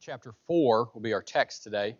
chapter 4 will be our text today.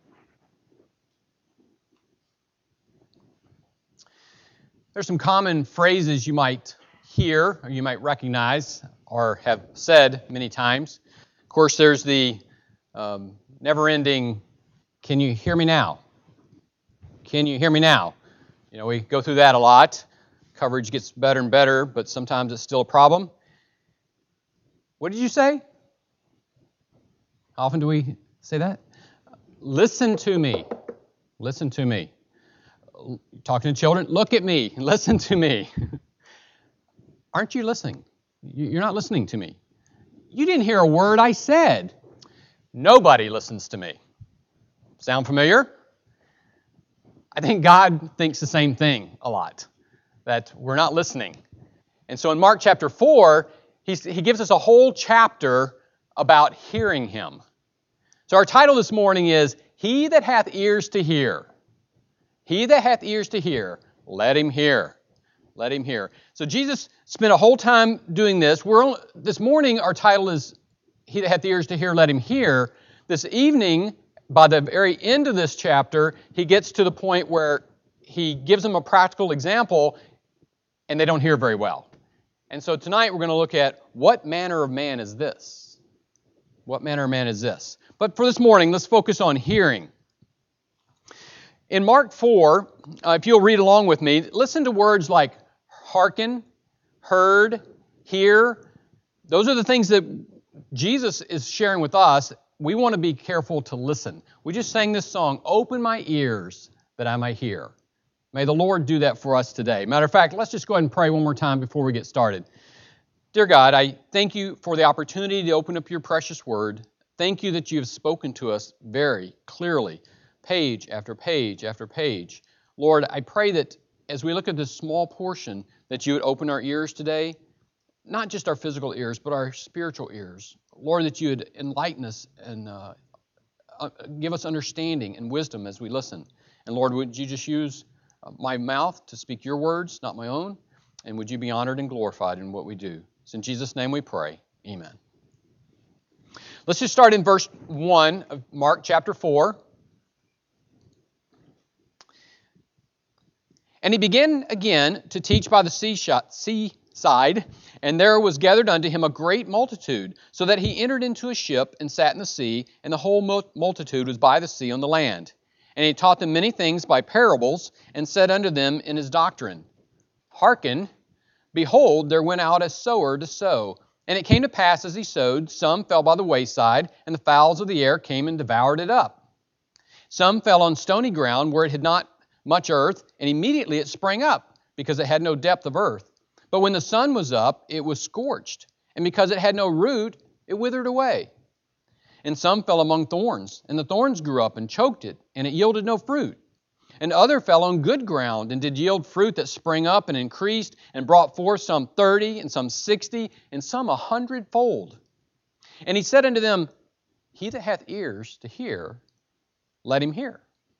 There's some common phrases you might hear, or you might recognize, or have said many times. Of course, there's the never-ending, "Can you hear me now? Can you hear me now?" You know, we go through that a lot. Coverage gets better and better, but sometimes it's still a problem. What did you say? How often do we say that? Listen to me. Listen to me. Talking to children, look at me. Listen to me. Aren't you listening? You're not listening to me. You didn't hear a word I said. Nobody listens to me. Sound familiar? I think God thinks the same thing a lot, that we're not listening. And so in Mark chapter 4, he gives us a whole chapter about hearing Him. So our title this morning is, "He that hath ears to hear." He that hath ears to hear, let him hear. Let him hear. So Jesus spent a whole time doing this. This morning our title is, "He that hath ears to hear, let him hear." This evening, by the very end of this chapter, he gets to the point where he gives them a practical example, and they don't hear very well. And so tonight we're going to look at, what manner of man is this? What manner of man is this? But for this morning, let's focus on hearing. In Mark 4, if you'll read along with me, listen to words like hearken, heard, hear. Those are the things that Jesus is sharing with us. We want to be careful to listen. We just sang this song, "Open my ears that I might hear." May the Lord do that for us today. Matter of fact, let's just go ahead and pray one more time before we get started. Dear God, I thank you for the opportunity to open up your precious word. Thank you that you have spoken to us very clearly, page after page after page. Lord, I pray that as we look at this small portion, that you would open our ears today, not just our physical ears, but our spiritual ears. Lord, that you would enlighten us and give us understanding and wisdom as we listen. And Lord, would you just use my mouth to speak your words, not my own, and would you be honored and glorified in what we do. It's in Jesus' name we pray. Amen. Let's just start in verse 1 of Mark chapter 4. "And he began again to teach by the seaside, and there was gathered unto him a great multitude, so that he entered into a ship and sat in the sea, and the whole multitude was by the sea on the land. And he taught them many things by parables, and said unto them in his doctrine, Hearken, behold, there went out a sower to sow. And it came to pass as he sowed, some fell by the wayside, and the fowls of the air came and devoured it up. Some fell on stony ground where it had not much earth, and immediately it sprang up, because it had no depth of earth. But when the sun was up, it was scorched, and because it had no root, it withered away. And some fell among thorns, and the thorns grew up and choked it, and it yielded no fruit. And other fell on good ground, and did yield fruit that sprang up and increased, and brought forth some 30, and some 60, and some 100-fold. And he said unto them, He that hath ears to hear, let him hear.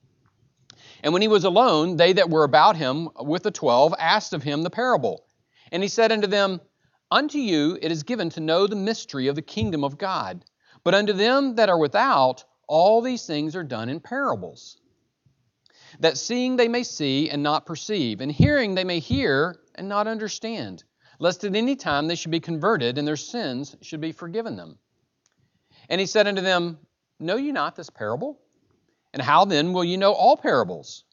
And when he was alone, they that were about him with the 12 asked of him the parable. And he said unto them, Unto you it is given to know the mystery of the kingdom of God. But unto them that are without, all these things are done in parables, that seeing they may see and not perceive, and hearing they may hear and not understand, lest at any time they should be converted, and their sins should be forgiven them. And he said unto them, Know ye not this parable? And how then will ye know all parables?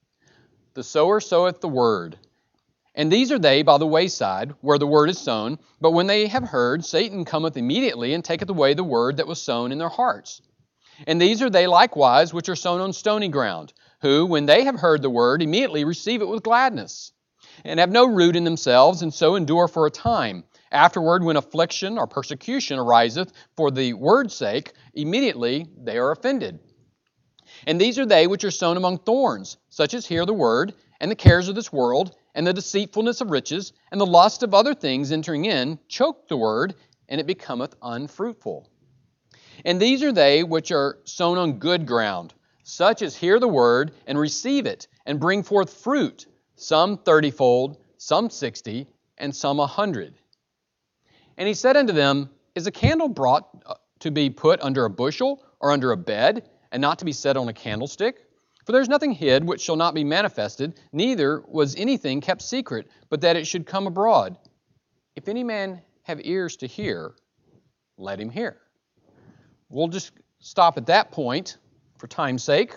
The sower soweth the word. And these are they by the wayside, where the word is sown. But when they have heard, Satan cometh immediately, and taketh away the word that was sown in their hearts. And these are they likewise, which are sown on stony ground, who, when they have heard the word, immediately receive it with gladness, and have no root in themselves, and so endure for a time. Afterward, when affliction or persecution ariseth for the word's sake, immediately they are offended. And these are they which are sown among thorns, such as hear the word, and the cares of this world, and the deceitfulness of riches, and the lust of other things entering in, choke the word, and it becometh unfruitful. And these are they which are sown on good ground, such as hear the word, and receive it, and bring forth fruit, some 30-fold, some 60, and some 100. And he said unto them, Is a candle brought to be put under a bushel, or under a bed, and not to be set on a candlestick? For there is nothing hid which shall not be manifested, neither was anything kept secret, but that it should come abroad. If any man have ears to hear, let him hear. We'll just stop at that point for time's sake.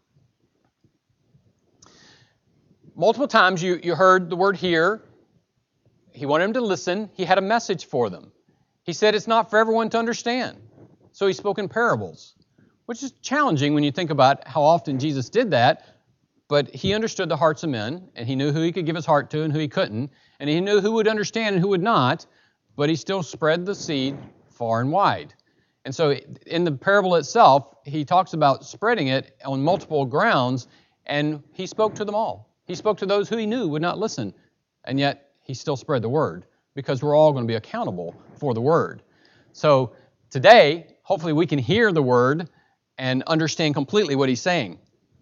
Multiple times you heard the word hear. He wanted them to listen. He had a message for them. He said it's not for everyone to understand. So he spoke in parables, which is challenging when you think about how often Jesus did that. But he understood the hearts of men, and he knew who he could give his heart to and who he couldn't. And he knew who would understand and who would not, but he still spread the seed far and wide. And so in the parable itself, he talks about spreading it on multiple grounds, and he spoke to them all. He spoke to those who he knew would not listen, and yet he still spread the word, because we're all going to be accountable for the word. So today, hopefully we can hear the word and understand completely what he's saying.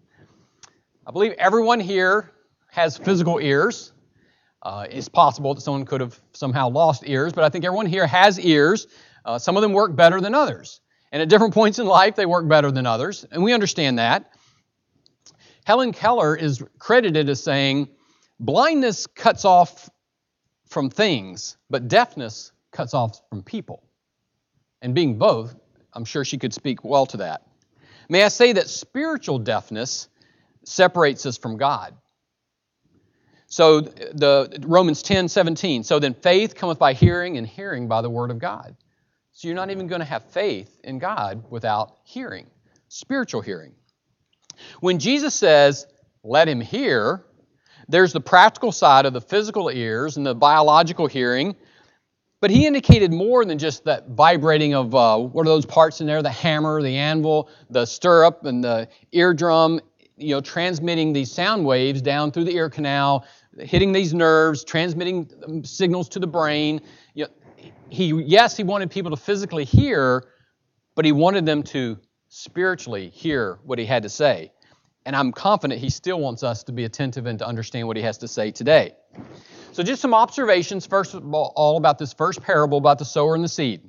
I believe everyone here has physical ears. It's possible that someone could have somehow lost ears, but I think everyone here has ears. Some of them work better than others. And at different points in life, they work better than others, and we understand that. Helen Keller is credited as saying, blindness cuts off from things, but deafness cuts off from people. And being both, I'm sure she could speak well to that. May I say that spiritual deafness separates us from God. So the Romans 10:17, so then faith cometh by hearing, and hearing by the word of God. So you're not even going to have faith in God without hearing, spiritual hearing. When Jesus says, let him hear, there's the practical side of the physical ears and the biological hearing, but he indicated more than just that vibrating of, what are those parts in there, the hammer, the anvil, the stirrup, and the eardrum, transmitting these sound waves down through the ear canal, hitting these nerves, transmitting signals to the brain. He wanted people to physically hear, but he wanted them to spiritually hear what he had to say. And I'm confident he still wants us to be attentive and to understand what he has to say today. So just some observations, first of all, about this first parable about the sower and the seed.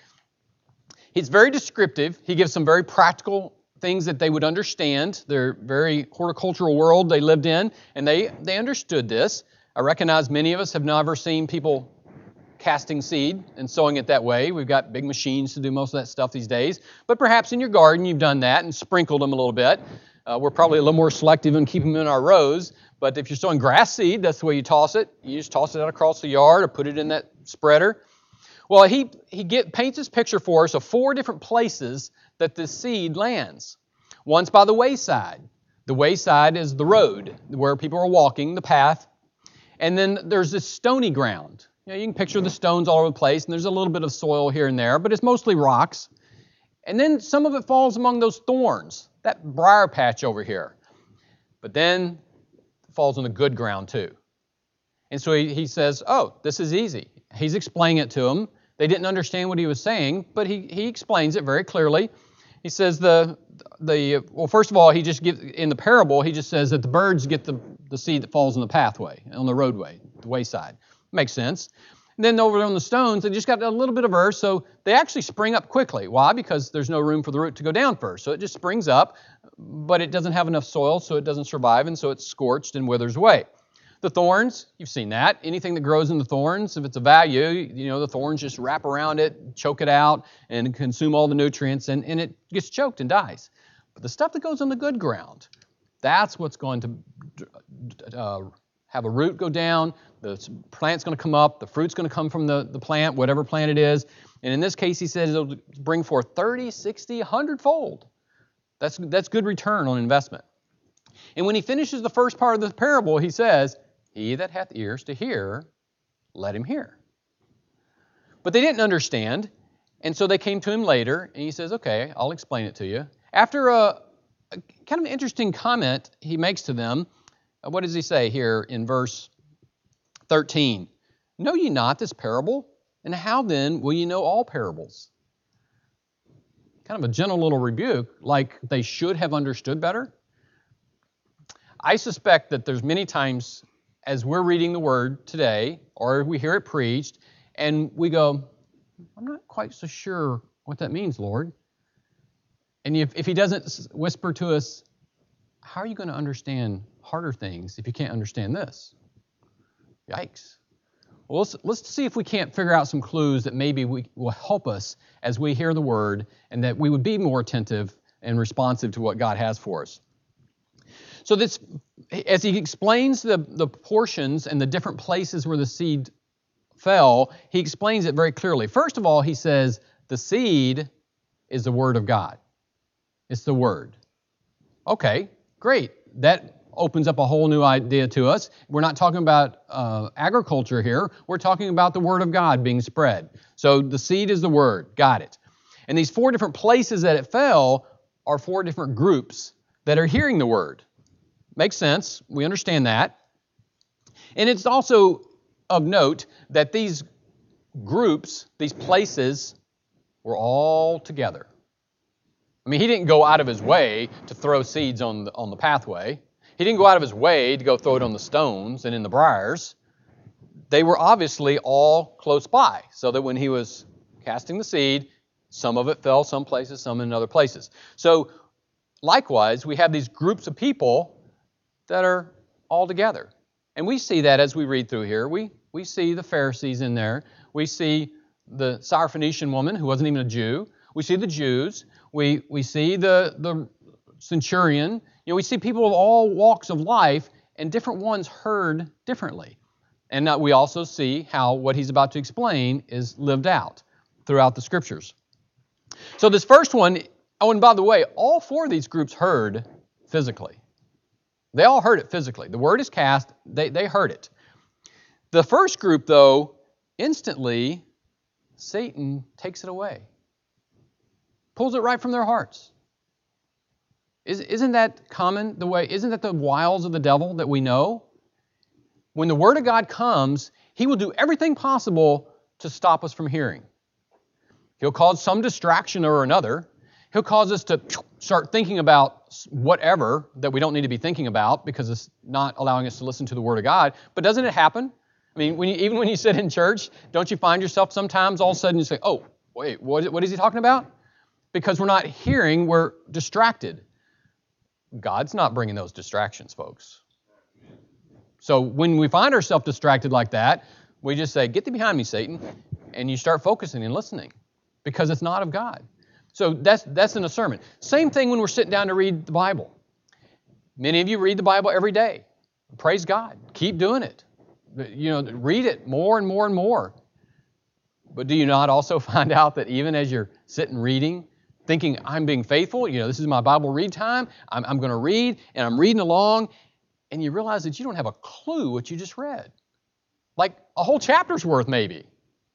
He's very descriptive. He gives some very practical things that they would understand. They're very horticultural world they lived in, and they understood this. I recognize many of us have never seen people casting seed and sowing it that way. We've got big machines to do most of that stuff these days. But perhaps in your garden you've done that and sprinkled them a little bit. We're probably a little more selective and keep them in our rows. But if you're sowing grass seed, that's the way you toss it. You just toss it out across the yard or put it in that spreader. Well, he paints this picture for us of 4 different places that the seed lands. One's by the wayside. The wayside is the road where people are walking, the path. And then there's this stony ground. You can picture the stones all over the place, and there's a little bit of soil here and there, but it's mostly rocks. And then some of it falls among those thorns, that briar patch over here. But then it falls on the good ground too. And so he says, this is easy. He's explaining it to them. They didn't understand what he was saying, but he explains it very clearly. He says first of all, he just gives, in the parable, he just says that the birds get the seed that falls on the pathway, on the roadway, the wayside. Makes sense. And then over on the stones, they just got a little bit of earth, so they actually spring up quickly. Why? Because there's no room for the root to go down first. So it just springs up, but it doesn't have enough soil, so it doesn't survive, and so it's scorched and withers away. The thorns, you've seen that. Anything that grows in the thorns, if it's a value, the thorns just wrap around it, choke it out, and consume all the nutrients, and it gets choked and dies. But the stuff that goes on the good ground, that's what's going to have a root go down, the plant's going to come up, the fruit's going to come from the plant, whatever plant it is. And in this case, he says it'll bring forth 30, 60, 100-fold. That's good return on investment. And when he finishes the first part of the parable, he says, he that hath ears to hear, let him hear. But they didn't understand, and so they came to him later, and he says, okay, I'll explain it to you. After a kind of interesting comment he makes to them, what does he say here in verse 13? Know ye not this parable? And how then will ye know all parables? Kind of a gentle little rebuke, like they should have understood better. I suspect that there's many times as we're reading the Word today, or we hear it preached, and we go, I'm not quite so sure what that means, Lord. And if he doesn't whisper to us, how are you going to understand harder things if you can't understand this? Yikes. Well, let's see if we can't figure out some clues that maybe will help us as we hear the word, and that we would be more attentive and responsive to what God has for us. So this, as he explains the portions and the different places where the seed fell, he explains it very clearly. First of all, he says the seed is the word of God. It's the word. Okay, great. That opens up a whole new idea to us. We're not talking about agriculture here. We're talking about the word of God being spread. So the seed is the word. Got it. And these 4 different places that it fell are 4 different groups that are hearing the word. Makes sense. We understand that. And it's also of note that these groups, these places, were all together. I mean, he didn't go out of his way to throw seeds on the pathway. He didn't go out of his way to go throw it on the stones and in the briars. They were obviously all close by, so that when he was casting the seed, some of it fell some places, some in other places. So likewise, we have these groups of people that are all together. And we see that as we read through here. We see the Pharisees in there. We see the Syrophoenician woman who wasn't even a Jew. We see the Jews. We see the centurion. You know, we see people of all walks of life, and different ones heard differently. And we also see how what he's about to explain is lived out throughout the Scriptures. So this first one, oh, and by the way, all 4 of these groups heard physically. They all heard it physically. The word is cast, they heard it. The first group, though, instantly, Satan takes it away. Pulls it right from their hearts. Isn't that common the way? Isn't that the wiles of the devil that we know? When the Word of God comes, he will do everything possible to stop us from hearing. He'll cause some distraction or another. He'll cause us to start thinking about whatever that we don't need to be thinking about because it's not allowing us to listen to the Word of God. But doesn't it happen? I mean, even when you sit in church, don't you find yourself sometimes all of a sudden you say, oh, wait, what is he talking about? Because we're not hearing, we're distracted. God's not bringing those distractions, folks. So when we find ourselves distracted like that, we just say, get thee behind me, Satan, and you start focusing and listening because it's not of God. So that's in a sermon. Same thing when we're sitting down to read the Bible. Many of you read the Bible every day. Praise God. Keep doing it. You know, read it more and more and more. But do you not also find out that even as you're sitting reading, thinking, I'm being faithful, you know, this is my Bible read time, I'm going to read, and I'm reading along, and you realize that you don't have a clue what you just read. Like a whole chapter's worth, maybe.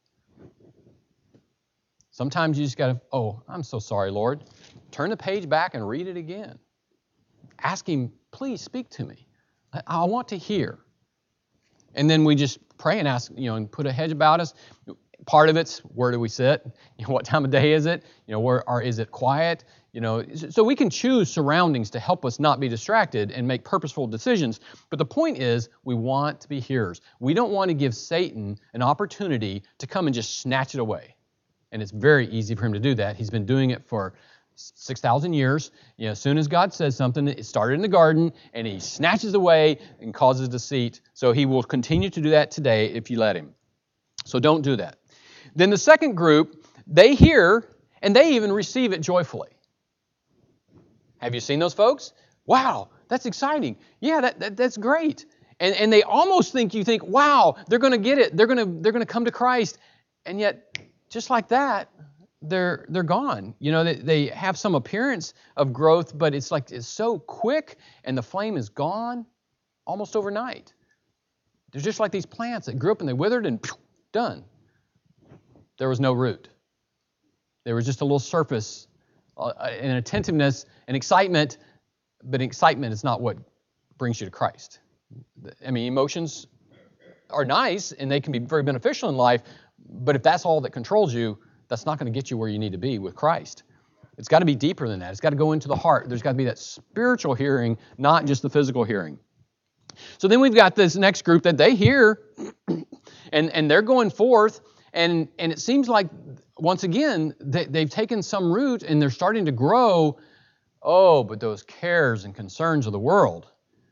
Sometimes you just got to, oh, I'm so sorry, Lord. Turn the page back and read it again. Ask Him, please speak to me. I want to hear. And then we just pray and ask, you know, and put a hedge about us. Part of it's, where do we sit? You know, what time of day is it? You know, is it quiet? You know, so we can choose surroundings to help us not be distracted and make purposeful decisions. But the point is, we want to be hearers. We don't want to give Satan an opportunity to come and just snatch it away. And it's very easy for him to do that. He's been doing it for 6,000 years. You know, as soon as God says something, it started in the garden, and he snatches away and causes deceit. So he will continue to do that today if you let him. So don't do that. Then the second group, they hear, and they even receive it joyfully. Have you seen those folks? Wow, that's exciting. Yeah, that's great. And they almost think, wow, they're going to get it. They're going to come to Christ. And yet, just like that, they're gone. You know, they have some appearance of growth, but it's so quick, and the flame is gone almost overnight. They're just like these plants that grew up and they withered and done. There was no root. There was just a little surface, an attentiveness, an excitement, but excitement is not what brings you to Christ. I mean, emotions are nice and they can be very beneficial in life, but if that's all that controls you, that's not going to get you where you need to be with Christ. It's got to be deeper than that. It's got to go into the heart. There's got to be that spiritual hearing, not just the physical hearing. So then we've got this next group that they hear, and they're going forth, And it seems like, once again, they've taken some root and they're starting to grow. Oh, but those cares and concerns of the world.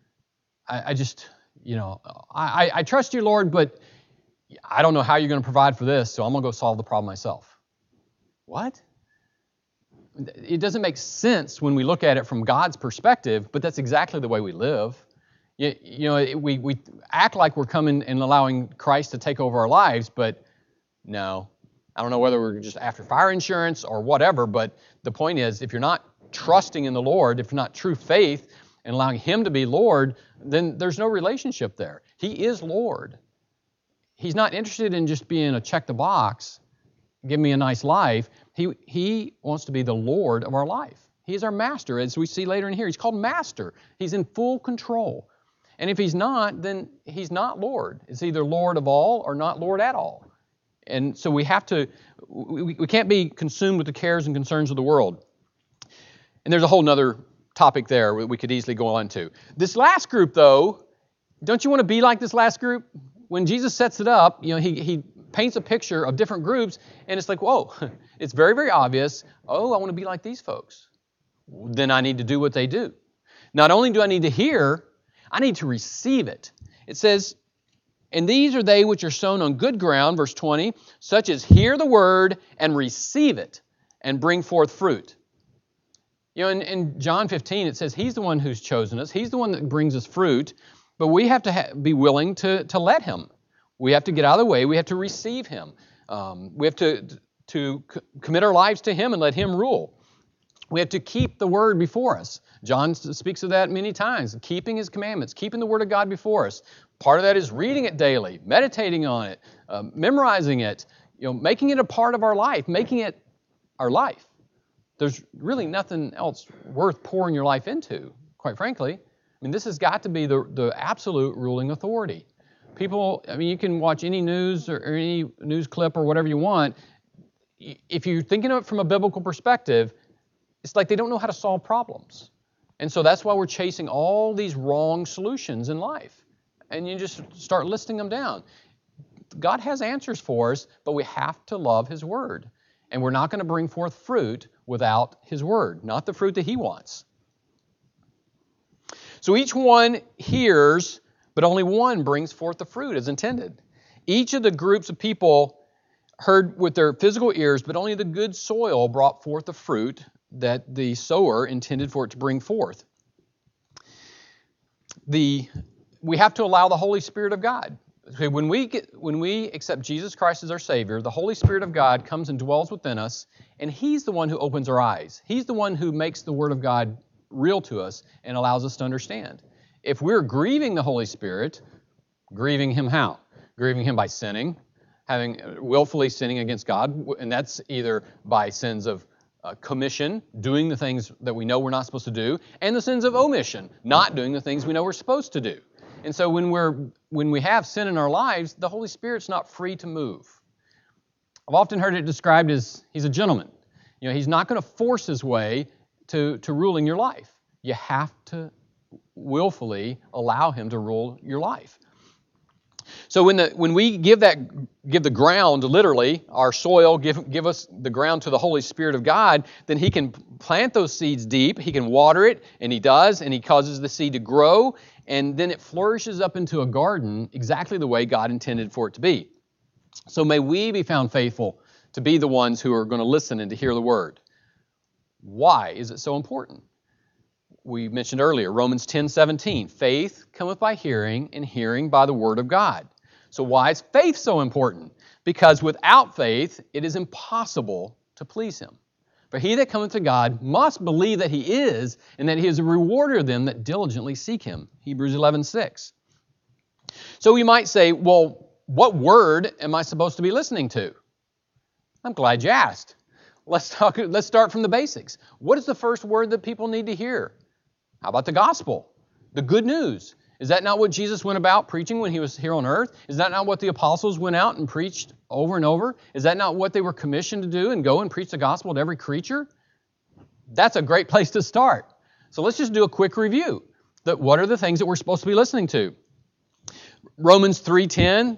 I just, I trust you, Lord, but I don't know how you're going to provide for this, so I'm going to go solve the problem myself. What? It doesn't make sense when we look at it from God's perspective, but that's exactly the way we live. We act like we're coming and allowing Christ to take over our lives, but no. I don't know whether we're just after fire insurance or whatever, but the point is, if you're not trusting in the Lord, if you're not true faith and allowing Him to be Lord, then there's no relationship there. He is Lord. He's not interested in just being a check the box, give me a nice life. He wants to be the Lord of our life. He is our master, as we see later in here. He's called master. He's in full control. And if He's not, then He's not Lord. It's either Lord of all or not Lord at all. And so we can't be consumed with the cares and concerns of the world. And there's a whole other topic there we could easily go on to. This last group, though, don't you want to be like this last group? When Jesus sets it up, He paints a picture of different groups, and it's like, whoa, it's very, very obvious. Oh, I want to be like these folks. Then I need to do what they do. Not only do I need to hear, I need to receive it. It says, and these are they which are sown on good ground, verse 20, such as hear the word and receive it and bring forth fruit. In John 15, it says He's the one who's chosen us. He's the one that brings us fruit, but we have to be willing to let Him. We have to get out of the way. We have to receive Him. We have to commit our lives to Him and let Him rule. We have to keep the Word before us. John speaks of that many times, keeping His commandments, keeping the Word of God before us. Part of that is reading it daily, meditating on it, memorizing it, making it a part of our life, making it our life. There's really nothing else worth pouring your life into, quite frankly. This has got to be the absolute ruling authority. People, you can watch any news or any news clip or whatever you want. If you're thinking of it from a biblical perspective, it's like they don't know how to solve problems. And so that's why we're chasing all these wrong solutions in life. And you just start listing them down. God has answers for us, but we have to love His Word. And we're not going to bring forth fruit without His Word, not the fruit that He wants. So each one hears, but only one brings forth the fruit as intended. Each of the groups of people heard with their physical ears, but only the good soil brought forth the fruit that the sower intended for it to bring forth. We have to allow the Holy Spirit of God. When we accept Jesus Christ as our Savior, the Holy Spirit of God comes and dwells within us, and He's the one who opens our eyes. He's the one who makes the Word of God real to us and allows us to understand. If we're grieving the Holy Spirit, grieving Him how? Grieving Him by sinning, willfully sinning against God, and that's either by sins of commission, doing the things that we know we're not supposed to do, and the sins of omission, not doing the things we know we're supposed to do. And so when we have sin in our lives, the Holy Spirit's not free to move. I've often heard it described as He's a gentleman. He's not going to force His way to ruling your life. You have to willfully allow Him to rule your life. So when we give the ground, literally, our soil, give us the ground to the Holy Spirit of God, then He can plant those seeds deep, He can water it, and He does, and He causes the seed to grow, and then it flourishes up into a garden exactly the way God intended for it to be. So may we be found faithful to be the ones who are going to listen and to hear the Word. Why is it so important? We mentioned earlier, Romans 10:17, faith cometh by hearing, and hearing by the Word of God. So why is faith so important? Because without faith, it is impossible to please Him. For he that cometh to God must believe that He is, and that He is a rewarder of them that diligently seek Him. Hebrews 11:6. So we might say, well, what word am I supposed to be listening to? I'm glad you asked. Let's start from the basics. What is the first word that people need to hear? How about the gospel? The good news. Is that not what Jesus went about preaching when He was here on earth? Is that not what the apostles went out and preached over and over? Is that not what they were commissioned to do and go and preach the gospel to every creature? That's a great place to start. So let's just do a quick review. What are the things that we're supposed to be listening to? Romans 3:10,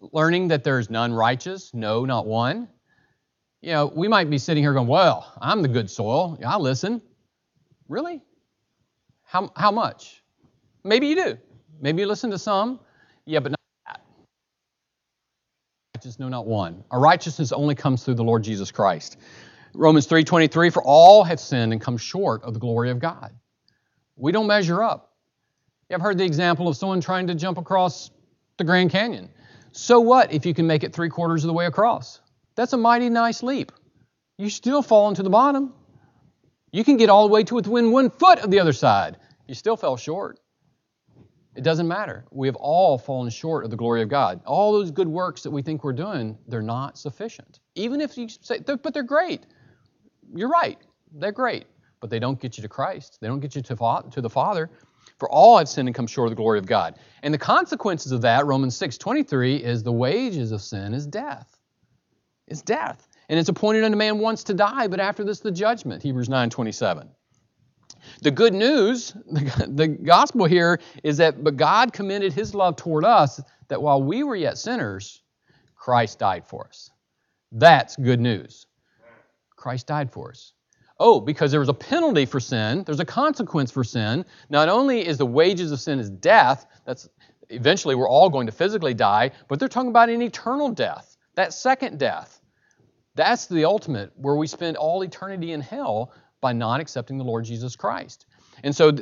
Learning that there's none righteous, no, not one. We might be sitting here going, well, I'm the good soil. Yeah, I listen. Really? How much? Maybe you do. Maybe you listen to some. Yeah, but not that. Righteous, no, not one. Our righteousness only comes through the Lord Jesus Christ. Romans 3:23, for all have sinned and come short of the glory of God. We don't measure up. You have heard the example of someone trying to jump across the Grand Canyon. So what if you can make it 3/4 of the way across? That's a mighty nice leap. You still fall into the bottom. You can get all the way to within 1 foot of the other side. You still fell short. It doesn't matter. We have all fallen short of the glory of God. All those good works that we think we're doing, they're not sufficient. Even if you say, but they're great. You're right. They're great. But they don't get you to Christ. They don't get you to the Father. For all have sinned and come short of the glory of God. And the consequences of that, Romans 6:23, is the wages of sin is death. It's death. And it's appointed unto man once to die, but after this the judgment, Hebrews 9:27. The good news, the gospel here is that, but God commended His love toward us, that while we were yet sinners, Christ died for us. That's good news. Christ died for us. Oh, because there was a penalty for sin, there's a consequence for sin. Not only is the wages of sin is death, that's eventually we're all going to physically die, but they're talking about an eternal death, that second death. That's the ultimate, where we spend all eternity in hell by not accepting the Lord Jesus Christ. And so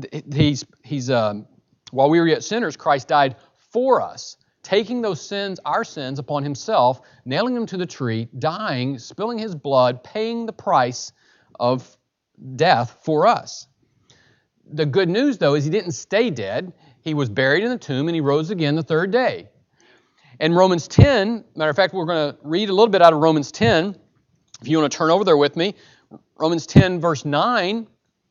while we were yet sinners, Christ died for us, taking those sins, our sins, upon Himself, nailing them to the tree, dying, spilling His blood, paying the price of death for us. The good news, though, is He didn't stay dead. He was buried in the tomb and He rose again the third day. And Romans 10, matter of fact, we're going to read a little bit out of Romans 10. If you want to turn over there with me, Romans 10, verse 9,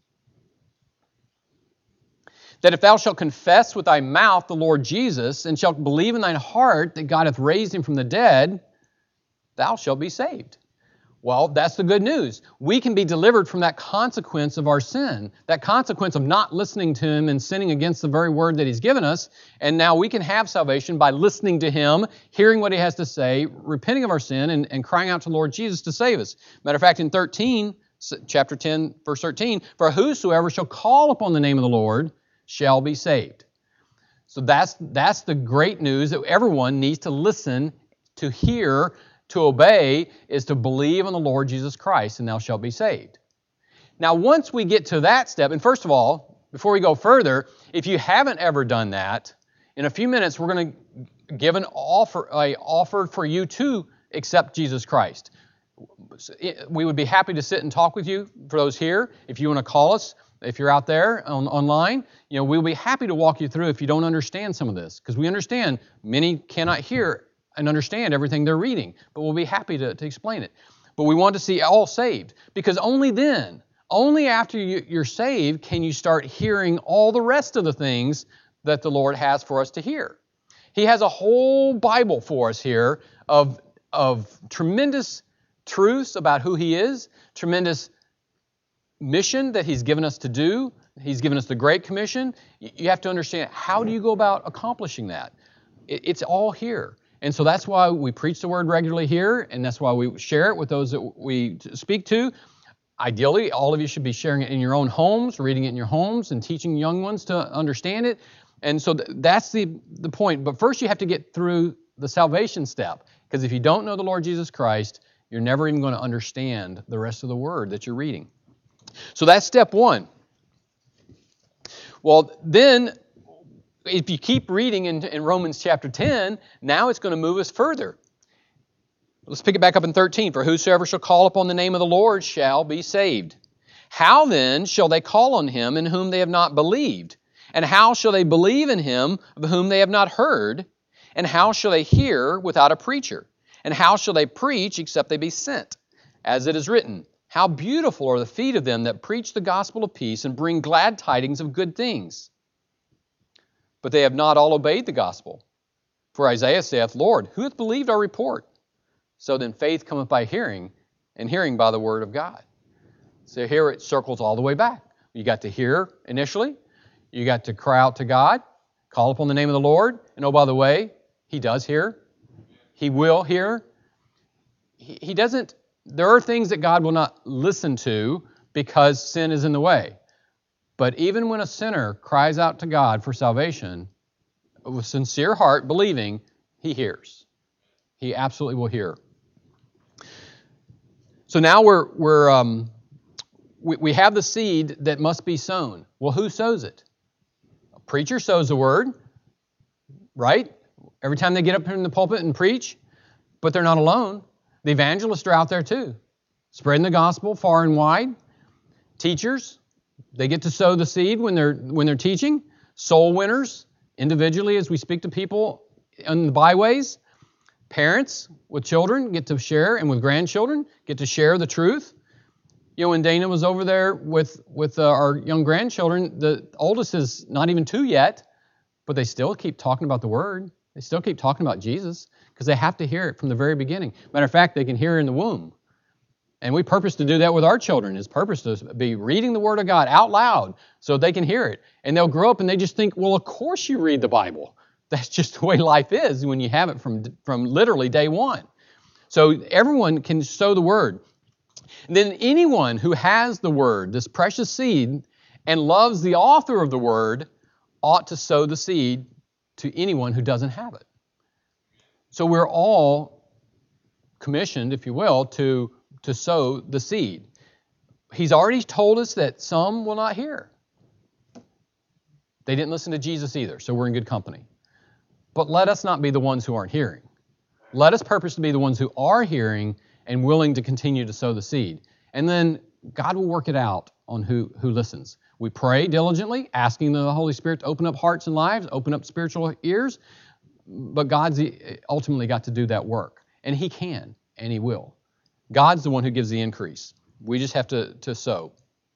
that if thou shalt confess with thy mouth the Lord Jesus, and shalt believe in thine heart that God hath raised Him from the dead, thou shalt be saved. Well, that's the good news. We can be delivered from that consequence of our sin, that consequence of not listening to Him and sinning against the very word that He's given us. And now we can have salvation by listening to Him, hearing what He has to say, repenting of our sin, and crying out to the Lord Jesus to save us. Matter of fact, in chapter 10, verse 13, for whosoever shall call upon the name of the Lord shall be saved. So that's the great news that everyone needs to listen, to hear, to obey, is to believe on the Lord Jesus Christ, and thou shalt be saved. Now, once we get to that step, and first of all, before we go further, if you haven't ever done that, in a few minutes we're going to give an offer for you to accept Jesus Christ. We would be happy to sit and talk with you, for those here. If you want to call us, if you're out there online, we'll be happy to walk you through if you don't understand some of this, because we understand many cannot hear and understand everything they're reading, but we'll be happy to explain it. But we want to see all saved, because only then, only after you're saved, can you start hearing all the rest of the things that the Lord has for us to hear. He has a whole Bible for us here of tremendous truths about who He is, tremendous mission that He's given us to do. He's given us the Great Commission. You have to understand, how do you go about accomplishing that? It's all here. And so that's why we preach the Word regularly here, and that's why we share it with those that we speak to. Ideally, all of you should be sharing it in your own homes, reading it in your homes, and teaching young ones to understand it. And so that's the point. But first you have to get through the salvation step, because if you don't know the Lord Jesus Christ, you're never even going to understand the rest of the Word that you're reading. So that's step one. Well, then, if you keep reading in Romans chapter 10, now it's going to move us further. Let's pick it back up in 13. For whosoever shall call upon the name of the Lord shall be saved. How then shall they call on Him in whom they have not believed? And how shall they believe in Him of whom they have not heard? And how shall they hear without a preacher? And how shall they preach except they be sent? As it is written, how beautiful are the feet of them that preach the gospel of peace and bring glad tidings of good things. But they have not all obeyed the gospel. For Isaiah saith, Lord, who hath believed our report? So then faith cometh by hearing, and hearing by the word of God. So here it circles all the way back. You got to hear initially. You got to cry out to God, call upon the name of the Lord. And oh, by the way, He does hear. He will hear. He doesn't, there are things that God will not listen to because sin is in the way. But even when a sinner cries out to God for salvation, with sincere heart, believing, He hears. He absolutely will hear. So now we have the seed that must be sown. Well, who sows it? A preacher sows the word, right? Every time they get up in the pulpit and preach, but they're not alone. The evangelists are out there too, spreading the gospel far and wide. Teachers, they get to sow the seed when they're teaching. Soul winners, individually as we speak to people on the byways. Parents with children get to share, and with grandchildren get to share the truth. When Dana was over there with our young grandchildren, the oldest is not even 2 yet, but they still keep talking about the Word. They still keep talking about Jesus because they have to hear it from the very beginning. Matter of fact, they can hear it in the womb. And we purpose to do that with our children. It's purpose to be reading the Word of God out loud so they can hear it. And they'll grow up and they just think, well, of course you read the Bible. That's just the way life is when you have it from literally day one. So everyone can sow the Word. And then anyone who has the Word, this precious seed, and loves the author of the Word, ought to sow the seed to anyone who doesn't have it. So we're all commissioned, if you will, to sow the seed. He's already told us that some will not hear. They didn't listen to Jesus either, so we're in good company. But let us not be the ones who aren't hearing. Let us purpose to be the ones who are hearing and willing to continue to sow the seed. And then God will work it out on who listens. We pray diligently, asking the Holy Spirit to open up hearts and lives, open up spiritual ears, but God's ultimately got to do that work. And He can, and He will. God's the one who gives the increase. We just have to sow.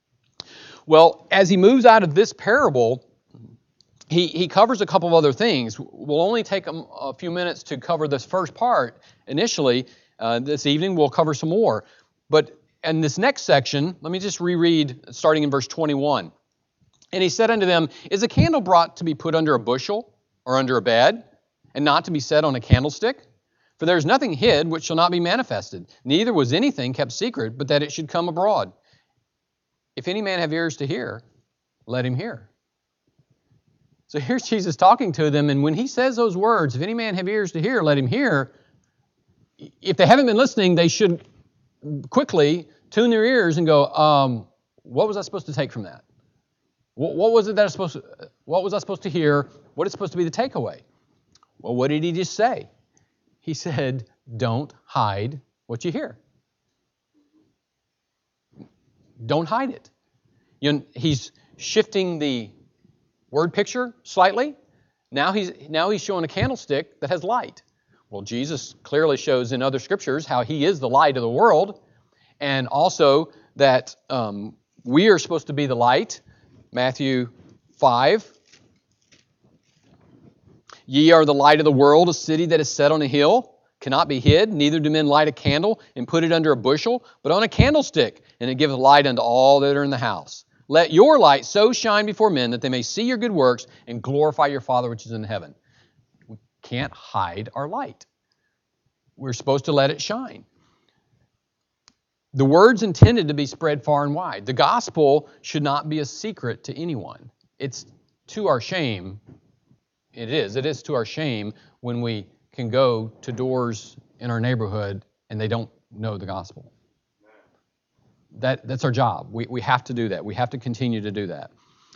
Well, as He moves out of this parable, He covers a couple of other things. We'll only take a few minutes to cover this first part initially. This evening we'll cover some more. But in this next section, let me just reread starting in verse 21. And He said unto them, Is a candle brought to be put under a bushel or under a bed, and not to be set on a candlestick? For there is nothing hid which shall not be manifested, neither was anything kept secret, but that it should come abroad. If any man have ears to hear, let him hear. So here's Jesus talking to them, and when He says those words, if any man have ears to hear, let him hear, if they haven't been listening, they should quickly tune their ears and go, what was I supposed to take from that? What was I supposed to hear? What is supposed to be the takeaway? Well, what did He just say? He said, don't hide what you hear. Don't hide it. He's shifting the word picture slightly. Now he's showing a candlestick that has light. Well, Jesus clearly shows in other scriptures how He is the light of the world, and also that we are supposed to be the light. Matthew 5. Ye are the light of the world, a city that is set on a hill, cannot be hid, neither do men light a candle and put it under a bushel, but on a candlestick, and it giveth light unto all that are in the house. Let your light so shine before men that they may see your good works and glorify your Father which is in heaven. We can't hide our light. We're supposed to let it shine. The word's intended to be spread far and wide. The gospel should not be a secret to anyone. It's to our shame. It is to our shame when we can go to doors in our neighborhood and they don't know the gospel. That's our job. We have to do that. We have to continue to do that.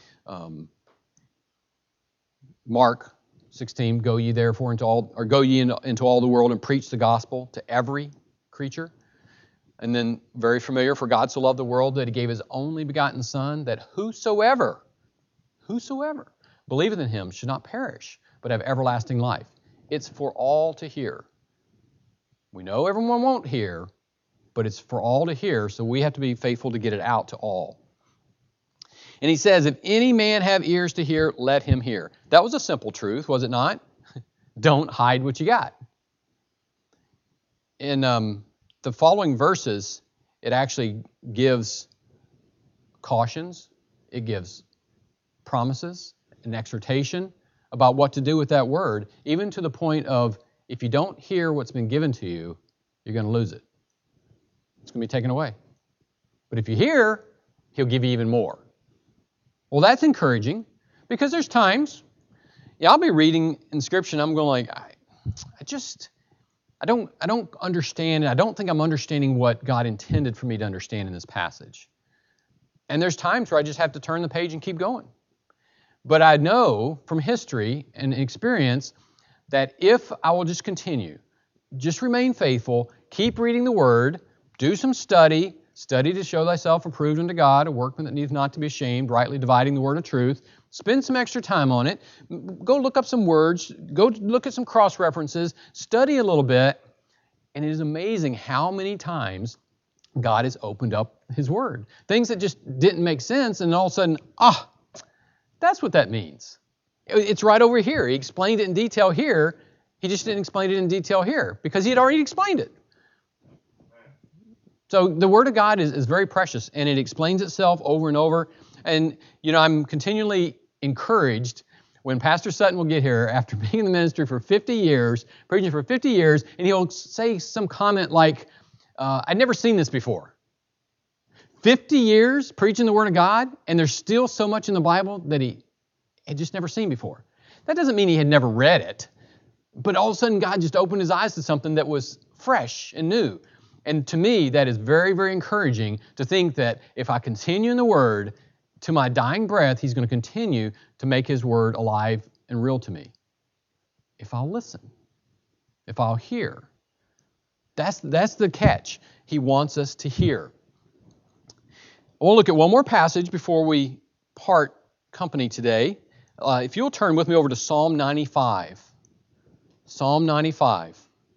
Mark 16, go ye therefore into all the world and preach the gospel to every creature. And then very familiar, for God so loved the world that He gave His only begotten Son, that whosoever believeth in Him should not perish, but have everlasting life. It's for all to hear. We know everyone won't hear, but it's for all to hear, so we have to be faithful to get it out to all. And He says, if any man have ears to hear, let him hear. That was a simple truth, was it not? Don't hide what you got. In the following verses, it actually gives cautions, it gives promises, an exhortation about what to do with that word, even to the point of if you don't hear what's been given to you, you're going to lose it. It's going to be taken away. But if you hear, He'll give you even more. Well, that's encouraging because there's times, I'll be reading in Scripture and I'm going like, I don't understand, and I don't think I'm understanding what God intended for me to understand in this passage. And there's times where I just have to turn the page and keep going. But I know from history and experience that if I will just continue, just remain faithful, keep reading the Word, do some study to show thyself approved unto God, a workman that needs not to be ashamed, rightly dividing the word of truth. Spend some extra time on it. Go look up some words. Go look at some cross-references. Study a little bit. And it is amazing how many times God has opened up His Word. Things that just didn't make sense, and all of a sudden, that's what that means. It's right over here. He explained it in detail here. He just didn't explain it in detail here because He had already explained it. So the Word of God is very precious, and it explains itself over and over. And, I'm continually encouraged when Pastor Sutton will get here after being in the ministry for 50 years, preaching for 50 years, and he'll say some comment like, I'd never seen this before. 50 years preaching the Word of God, and there's still so much in the Bible that he had just never seen before. That doesn't mean he had never read it, but all of a sudden God just opened his eyes to something that was fresh and new. And to me, that is very, very encouraging to think that if I continue in the Word, to my dying breath, He's going to continue to make His Word alive and real to me. If I'll listen, if I'll hear. That's the catch. He wants us to hear. We'll look at one more passage before we part company today. If you'll turn with me over to Psalm 95. Psalm 95.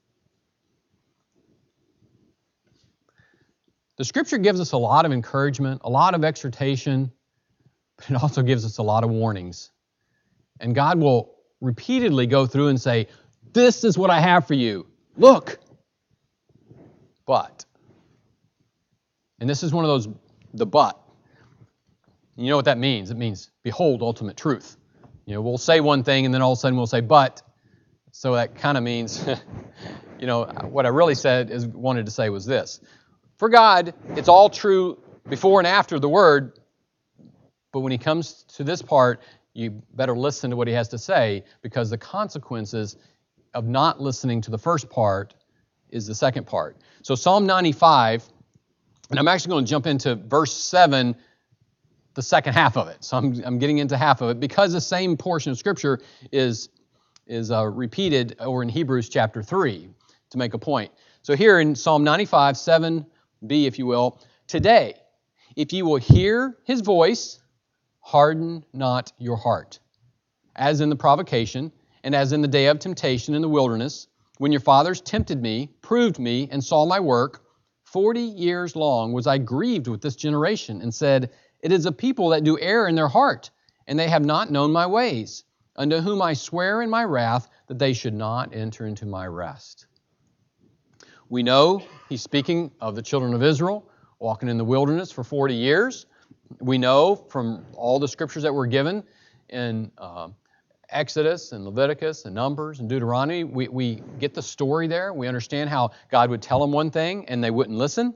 The Scripture gives us a lot of encouragement, a lot of exhortation, but it also gives us a lot of warnings. And God will repeatedly go through and say, this is what I have for you. Look. But. And this is one of those, the but. You know what that means? It means, behold, ultimate truth. We'll say one thing and then all of a sudden we'll say, but. So that kind of means, what I really wanted to say was this. For God, it's all true before and after the Word, but when He comes to this part, you better listen to what He has to say because the consequences of not listening to the first part is the second part. So Psalm 95, and I'm actually going to jump into verse 7, the second half of it. So I'm getting into half of it because the same portion of Scripture is repeated over in Hebrews chapter 3 to make a point. So here in Psalm 95, 7b, if you will, today, if you will hear His voice, harden not your heart, as in the provocation and as in the day of temptation in the wilderness, when your fathers tempted me, proved me, and saw my work. 40 years long was I grieved with this generation and said, it is a people that do err in their heart, and they have not known my ways, unto whom I swear in my wrath that they should not enter into my rest. We know he's speaking of the children of Israel walking in the wilderness for 40 years. We know from all the scriptures that were given in Exodus and Leviticus and Numbers and Deuteronomy, we get the story there. We understand how God would tell them one thing and they wouldn't listen.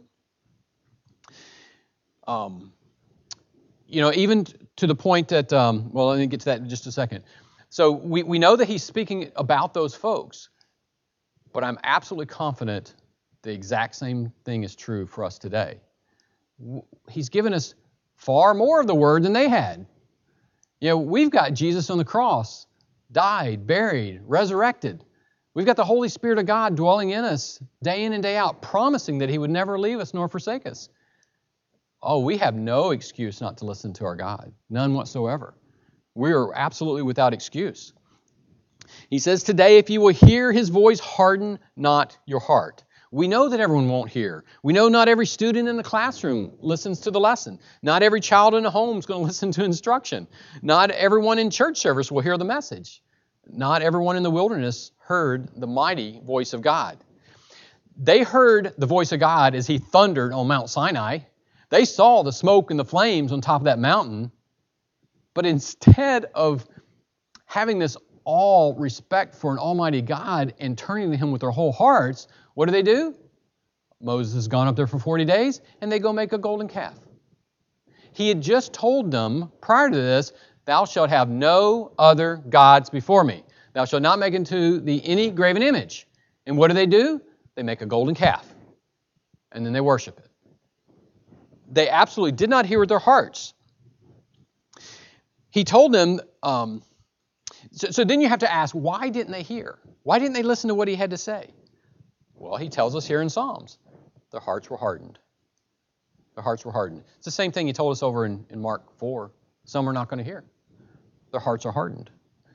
Even to the point that, let me get to that in just a second. So we know that he's speaking about those folks, but I'm absolutely confident the exact same thing is true for us today. He's given us far more of the Word than they had. We've got Jesus on the cross, died, buried, resurrected. We've got the Holy Spirit of God dwelling in us day in and day out, promising that He would never leave us nor forsake us. Oh, we have no excuse not to listen to our God. None whatsoever. We are absolutely without excuse. He says, today, if you will hear His voice, harden not your heart. We know that everyone won't hear. We know not every student in the classroom listens to the lesson. Not every child in a home is going to listen to instruction. Not everyone in church service will hear the message. Not everyone in the wilderness heard the mighty voice of God. They heard the voice of God as He thundered on Mount Sinai. They saw the smoke and the flames on top of that mountain. But instead of having this all respect for an almighty God and turning to Him with their whole hearts, what do? Moses has gone up there for 40 days, and they go make a golden calf. He had just told them prior to this, thou shalt have no other gods before me. Thou shalt not make unto thee any graven image. And what do? They make a golden calf. And then they worship it. They absolutely did not hear with their hearts. He told them, so then you have to ask, why didn't they hear? Why didn't they listen to what he had to say? Well, he tells us here in Psalms, their hearts were hardened. Their hearts were hardened. It's the same thing he told us over in Mark 4. Some are not going to hear. Their hearts are hardened.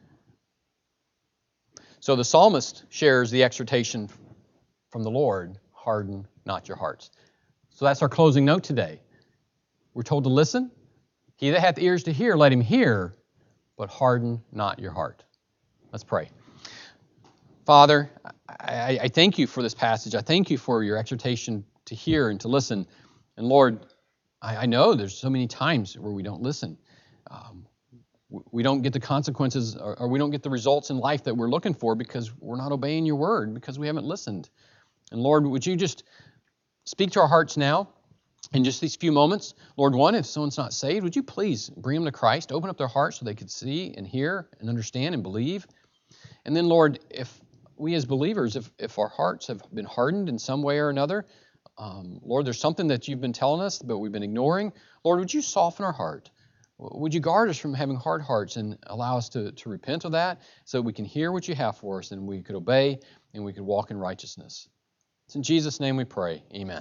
So the psalmist shares the exhortation from the Lord, harden not your hearts. So that's our closing note today. We're told to listen. He that hath ears to hear, let him hear, but harden not your heart. Let's pray. Father, I thank you for this passage. I thank you for your exhortation to hear and to listen. And Lord, I know there's so many times where we don't listen. We don't get the consequences or we don't get the results in life that we're looking for because we're not obeying your word, because we haven't listened. And Lord, would you just speak to our hearts now in just these few moments? Lord, one, if someone's not saved, would you please bring them to Christ, open up their hearts so they could see and hear and understand and believe? And then, Lord, if we as believers, if our hearts have been hardened in some way or another, Lord, there's something that you've been telling us, but we've been ignoring. Lord, would you soften our heart? Would you guard us from having hard hearts and allow us to repent of that so that we can hear what you have for us and we could obey and we could walk in righteousness? It's in Jesus' name we pray. Amen.